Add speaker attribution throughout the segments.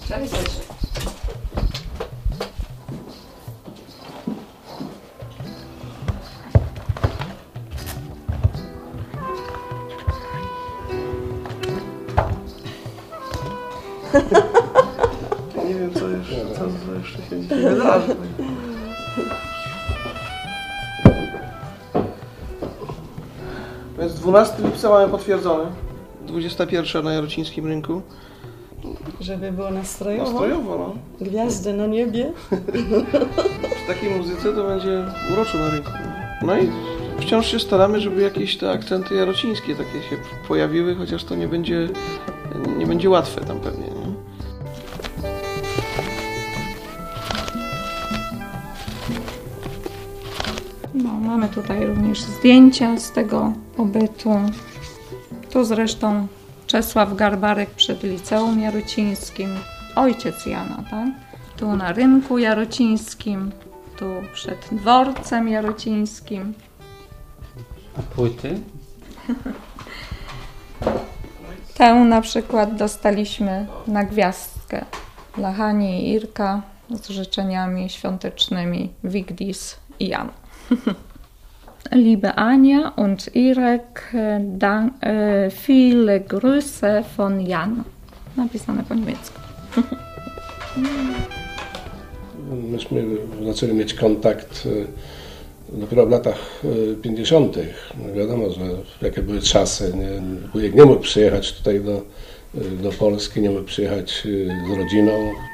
Speaker 1: Cześć.
Speaker 2: Nie wiem, co jeszcze się dzisiaj wydarzy. Więc 12 lipca mamy potwierdzony. 21 na Jarocińskim Rynku.
Speaker 1: Żeby było nastrojowo.
Speaker 2: Nastrojowo, no.
Speaker 1: Gwiazdy na niebie.
Speaker 2: Przy takiej muzyce to będzie uroczo na rynku. No i wciąż się staramy, żeby jakieś te akcenty jarocińskie takie się pojawiły, chociaż to nie będzie łatwe tam pewnie. Nie?
Speaker 3: No, mamy tutaj również zdjęcia z tego pobytu. Tu zresztą Czesław Garbarek przed Liceum Jarocińskim, ojciec Jana, tak? Tu na Rynku Jarocińskim, tu przed Dworcem Jarocińskim.
Speaker 4: A płyty?
Speaker 3: Tę na przykład dostaliśmy na gwiazdkę dla Hani i Irka z życzeniami świątecznymi Wigdis i Jan. Liebe Ania und Irek, viele Grüße von Jan. Napisane po niemiecku.
Speaker 5: Myśmy zaczęli mieć kontakt dopiero w latach 50. No wiadomo, że jakie były czasy. Wujek nie mógł przyjechać tutaj do Polski, nie mógł przyjechać z rodziną.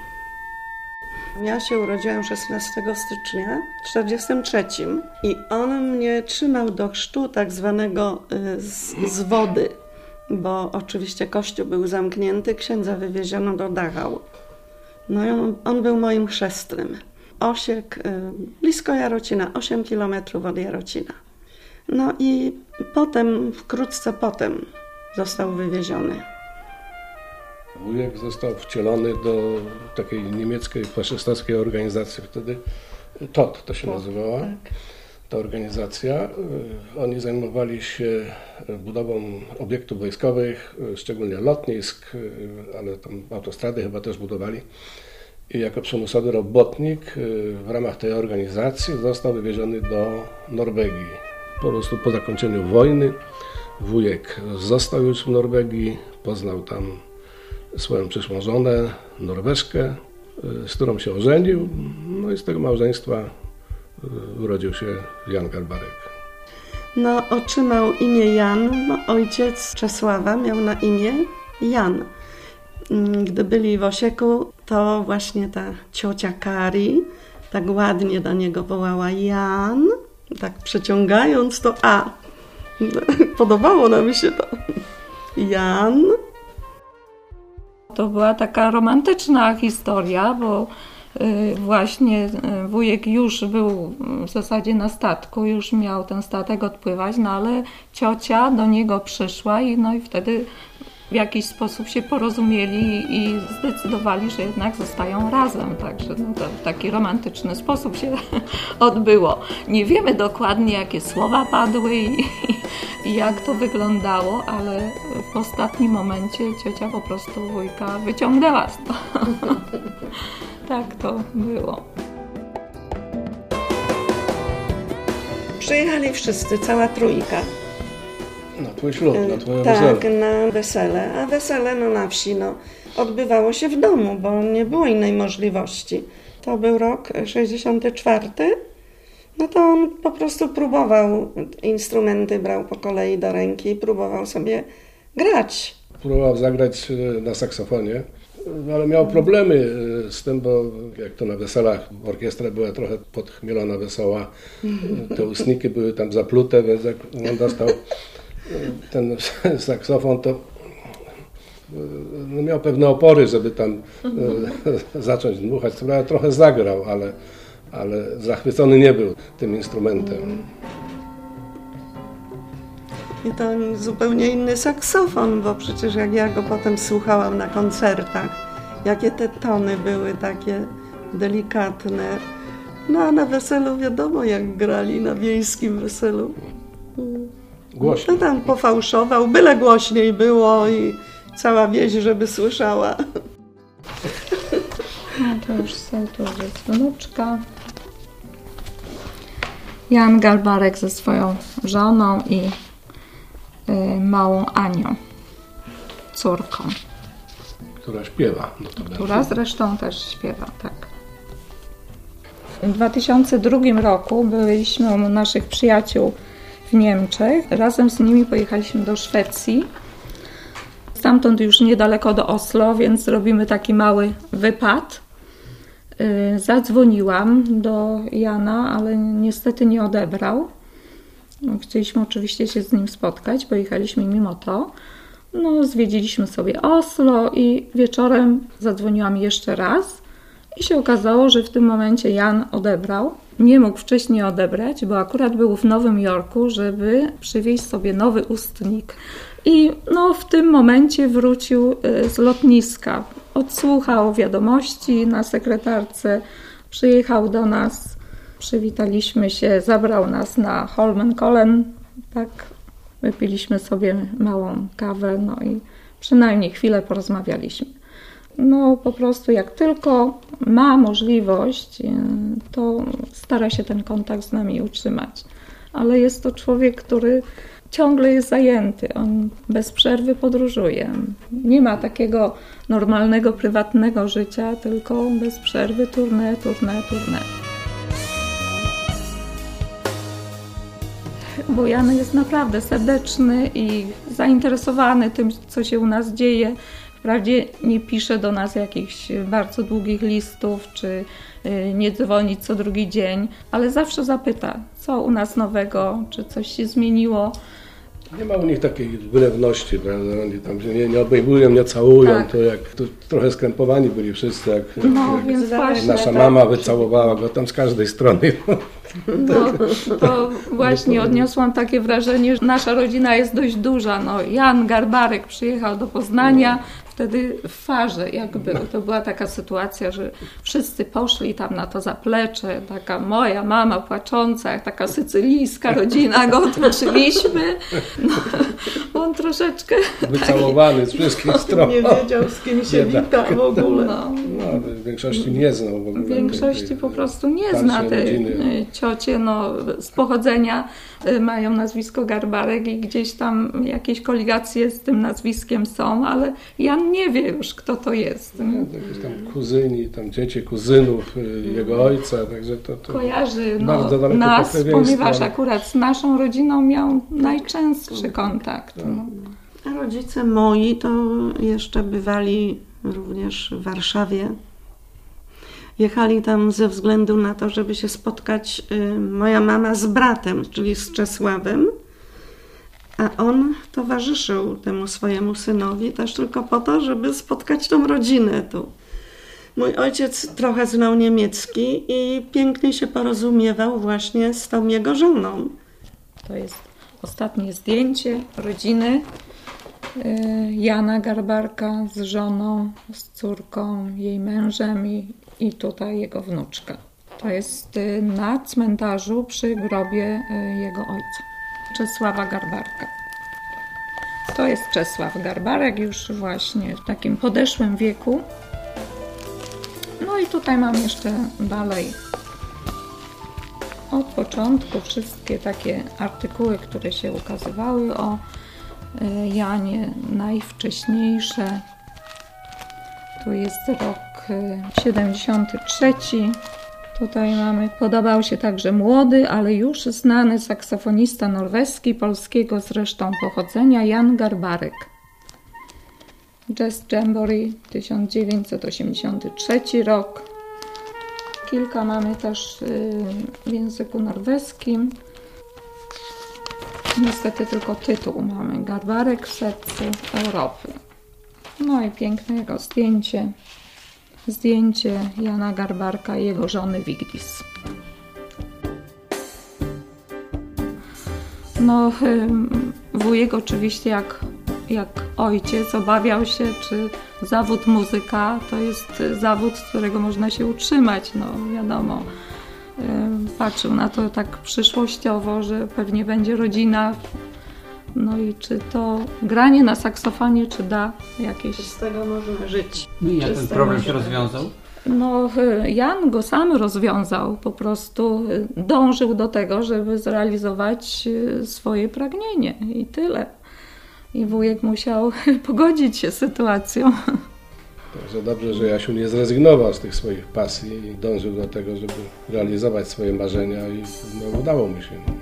Speaker 1: Ja się urodziłam 16 stycznia w 1943 i on mnie trzymał do chrztu tak zwanego z wody, bo oczywiście kościół był zamknięty, księdza wywieziono do Dachau. No i on był moim chrzestnym. Osiek blisko Jarocina, 8 kilometrów od Jarocina. No i potem, wkrótce potem został wywieziony.
Speaker 5: Wujek został wcielony do takiej niemieckiej faszystowskiej organizacji wtedy, TOT to się nazywała,
Speaker 1: Tak.
Speaker 5: ta organizacja. Oni zajmowali się budową obiektów wojskowych, szczególnie lotnisk, ale tam autostrady chyba też budowali. I jako przymusowy robotnik w ramach tej organizacji został wywieziony do Norwegii. Po prostu po zakończeniu wojny wujek został już w Norwegii, poznał tam swoją przyszłą żonę, Norweżkę, z którą się ożenił. No i z tego małżeństwa urodził się Jan Garbarek.
Speaker 1: No, otrzymał imię Jan, bo ojciec Czesława miał na imię Jan. Gdy byli w Osieku, to właśnie ta ciocia Kari tak ładnie do niego wołała Jan, tak przeciągając to A. Podobało nam się to. Jan.
Speaker 3: To była taka romantyczna historia, bo właśnie wujek już był w zasadzie na statku, już miał ten statek odpływać, no ale ciocia do niego przyszła i wtedy w jakiś sposób się porozumieli i zdecydowali, że jednak zostają razem. Także to w taki romantyczny sposób się odbyło. Nie wiemy dokładnie, jakie słowa padły i jak to wyglądało, ale w ostatnim momencie ciocia po prostu wujka wyciągnęła stąd. Tak to było.
Speaker 1: Przyjechali wszyscy, cała trójka.
Speaker 5: Na twój ślub, na twoje
Speaker 1: Tak,
Speaker 5: wesele.
Speaker 1: na wesele. A wesele na wsi odbywało się w domu, bo nie było innej możliwości. To był rok 64. No to on po prostu próbował, instrumenty brał po kolei do ręki i próbował sobie grać.
Speaker 5: Próbował zagrać na saksofonie, ale miał problemy z tym, bo jak to na weselach, orkiestra była trochę podchmielona, wesoła, te ustniki były tam zaplute, więc jak on dostał ten saksofon, to miał pewne opory, żeby tam zacząć dmuchać. Trochę zagrał, ale zachwycony nie był tym instrumentem.
Speaker 1: I to zupełnie inny saksofon, bo przecież jak ja go potem słuchałam na koncertach, jakie te tony były takie delikatne. No a na weselu wiadomo jak grali, na wiejskim weselu.
Speaker 5: Głośno.
Speaker 1: To tam pofałszował, byle głośniej było i cała wieś, żeby słyszała.
Speaker 3: No to już tu jest wnuczka. Jan Garbarek ze swoją żoną i małą Anią, córką.
Speaker 5: Która śpiewa.
Speaker 3: Która zresztą też śpiewa, tak. W 2002 roku byliśmy u naszych przyjaciół w Niemczech. Razem z nimi pojechaliśmy do Szwecji. Stamtąd już niedaleko do Oslo, więc robimy taki mały wypad. Zadzwoniłam do Jana, ale niestety nie odebrał. Chcieliśmy oczywiście się z nim spotkać, pojechaliśmy mimo to. No, zwiedziliśmy sobie Oslo i wieczorem zadzwoniłam jeszcze raz i się okazało, że w tym momencie Jan odebrał. Nie mógł wcześniej odebrać, bo akurat był w Nowym Jorku, żeby przywieźć sobie nowy ustnik. I w tym momencie wrócił z lotniska. Odsłuchał wiadomości na sekretarce, przyjechał do nas, przywitaliśmy się, zabrał nas na Holmenkollen, tak, wypiliśmy sobie małą kawę, i przynajmniej chwilę porozmawialiśmy. Po prostu jak tylko ma możliwość, to stara się ten kontakt z nami utrzymać. Ale jest to człowiek, który ciągle jest zajęty, on bez przerwy podróżuje. Nie ma takiego normalnego, prywatnego życia, tylko bez przerwy tournée. Bo Jan jest naprawdę serdeczny i zainteresowany tym, co się u nas dzieje. Wprawdzie nie pisze do nas jakichś bardzo długich listów, czy nie dzwoni co drugi dzień, ale zawsze zapyta, co u nas nowego, czy coś się zmieniło.
Speaker 5: Nie ma u nich takiej wylewności, prawda? Oni tam nie obejmują, nie całują, tak. To trochę skrępowani byli wszyscy, jak
Speaker 3: więc właśnie,
Speaker 5: nasza mama wycałowała go tam z każdej strony.
Speaker 3: To właśnie odniosłam takie wrażenie, że nasza rodzina jest dość duża. Jan Garbarek przyjechał do Poznania, wtedy w farze jak był. To była taka sytuacja, że wszyscy poszli tam na to zaplecze, taka moja mama płacząca, jak taka sycylijska rodzina, go otworzyliśmy. On troszeczkę
Speaker 5: wycałowany z wszystkich stron.
Speaker 1: Nie wiedział, z kim się wita w ogóle.
Speaker 5: W większości nie znał w ogóle.
Speaker 3: W większości po prostu nie zna tej ciocie, z pochodzenia mają nazwisko Garbarek i gdzieś tam jakieś koligacje z tym nazwiskiem są, ale Jan nie wie już, kto to jest.
Speaker 5: Jakieś tam kuzyni, tam dzieci kuzynów jego ojca, także to
Speaker 3: kojarzy
Speaker 5: nas,
Speaker 3: ponieważ akurat z naszą rodziną miał najczęstszy kontakt.
Speaker 1: A rodzice moi to jeszcze bywali również w Warszawie. Jechali tam ze względu na to, żeby się spotkać moja mama z bratem, czyli z Czesławem, a on towarzyszył temu swojemu synowi też tylko po to, żeby spotkać tą rodzinę tu. Mój ojciec trochę znał niemiecki i pięknie się porozumiewał właśnie z tą jego żoną.
Speaker 3: To jest ostatnie zdjęcie rodziny Jana Garbarka z żoną, z córką, jej mężem i tutaj jego wnuczka. To jest na cmentarzu przy grobie jego ojca, Czesława Garbarka. To jest Czesław Garbarek już właśnie w takim podeszłym wieku. I tutaj mam jeszcze dalej od początku wszystkie takie artykuły, które się ukazywały o Janie, najwcześniejsze. Tu jest rok 73. Tutaj mamy, podobał się także młody, ale już znany saksofonista norweski, polskiego zresztą pochodzenia, Jan Garbarek. Jazz Jamboree 1983 rok. Kilka mamy też w języku norweskim. Niestety tylko tytuł mamy. Garbarek w sercu Europy. I piękne jego zdjęcie. Zdjęcie Jana Garbarka i jego żony Vigdis. Wujek oczywiście jak ojciec obawiał się, czy zawód muzyka to jest zawód, z którego można się utrzymać. Wiadomo, patrzył na to tak przyszłościowo, że pewnie będzie rodzina. I czy to granie na saksofonie, czy da jakieś...
Speaker 1: Z tego można żyć.
Speaker 4: I jak ten problem się rozwiązał?
Speaker 3: No, Jan go sam rozwiązał, po prostu dążył do tego, żeby zrealizować swoje pragnienie i tyle. I wujek musiał pogodzić się z sytuacją.
Speaker 5: Także dobrze, że Jasiu nie zrezygnował z tych swoich pasji i dążył do tego, żeby realizować swoje marzenia i udało mu się.